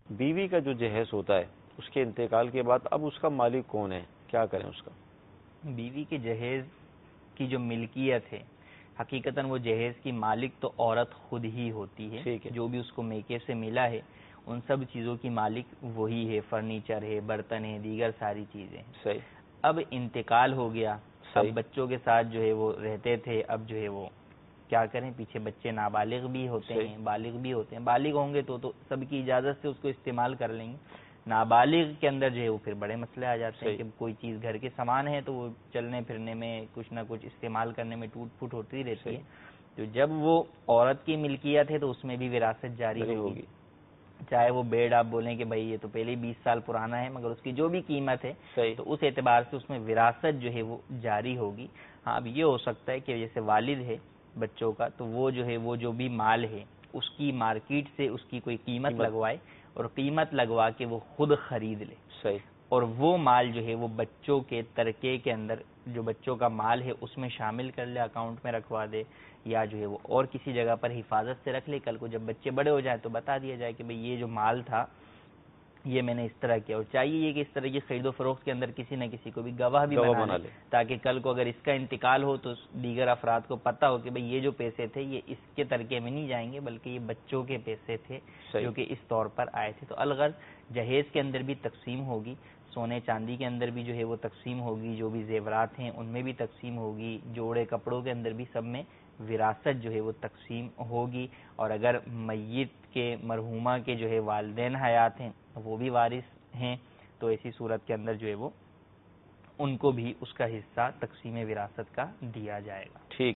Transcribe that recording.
بیوی کا جو جہیز ہوتا ہے اس کے انتقال کے بعد اب اس کا مالک کون ہے، کیا کریں اس کا؟ بیوی کے جہیز کی جو ملکیت ہے، حقیقتاً وہ جہیز کی مالک تو عورت خود ہی ہوتی ہے. ٹھیک ہے. جو بھی اس کو میکے سے ملا ہے ان سب چیزوں کی مالک وہی ہے، فرنیچر ہے، برتن ہے، دیگر ساری چیزیں. صحیح. اب انتقال ہو گیا، اب بچوں کے ساتھ جو ہے وہ رہتے تھے، اب جو ہے وہ کیا کریں، پیچھے بچے نابالغ بھی ہوتے ہیں، بالغ بھی ہوتے ہیں. بالغ ہوں گے تو سب کی اجازت سے اس کو استعمال کر لیں گے. نابالغ کے اندر جو ہے وہ پھر بڑے مسئلے آ جاتے ہیں کہ کوئی چیز گھر کے سامان ہے تو وہ چلنے پھرنے میں کچھ نہ کچھ استعمال کرنے میں ٹوٹ پھوٹ ہوتی رہتی ہے. تو جب وہ عورت کی ملکیت ہے تو اس میں بھی وراثت جاری ہوگی. چاہے وہ بیڈ آپ بولیں کہ بھائی یہ تو پہلے 20 سال پرانا ہے، مگر اس کی جو بھی قیمت ہے تو اس اعتبار سے اس میں وراثت جو ہے وہ جاری ہوگی. ہاں اب یہ ہو سکتا ہے کہ جیسے والد ہے بچوں کا، تو وہ جو ہے وہ جو بھی مال ہے اس کی مارکیٹ سے اس کی کوئی قیمت لگوائے اور قیمت لگوا کے وہ خود خرید لے. صحیح. اور وہ مال جو ہے وہ بچوں کے ترکے کے اندر جو بچوں کا مال ہے اس میں شامل کر لے، اکاؤنٹ میں رکھوا دے، یا جو ہے وہ اور کسی جگہ پر حفاظت سے رکھ لے. کل کو جب بچے بڑے ہو جائیں تو بتا دیا جائے کہ بھئی یہ جو مال تھا یہ میں نے اس طرح کیا. اور چاہیے یہ کہ اس طرح کی خرید و فروخت کے اندر کسی نہ کسی کو بھی گواہ بھی بنا لے تاکہ کل کو اگر اس کا انتقال ہو تو دیگر افراد کو پتہ ہو کہ بھئی یہ جو پیسے تھے یہ اس کے ترکے میں نہیں جائیں گے بلکہ یہ بچوں کے پیسے تھے جو کہ اس طور پر آئے تھے. تو الغرض جہیز کے اندر بھی تقسیم ہوگی، سونے چاندی کے اندر بھی جو ہے وہ تقسیم ہوگی، جو بھی زیورات ہیں ان میں بھی تقسیم ہوگی، جوڑے کپڑوں کے اندر بھی سب میں وراثت جو ہے وہ تقسیم ہوگی. اور اگر میت کے مرحومہ کے جو ہے والدین حیات ہیں وہ بھی وارث ہیں تو ایسی صورت کے اندر جو ہے وہ ان کو بھی اس کا حصہ تقسیم وراثت کا دیا جائے گا. ٹھیک.